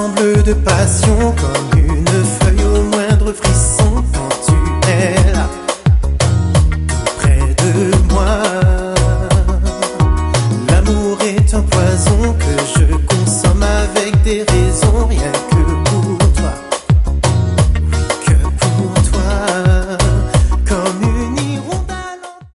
tremble de passion comme une feuille au moindre frisson quand tu es là, tout près de moi. L'amour est un poison que je consomme avec des raisons, rien que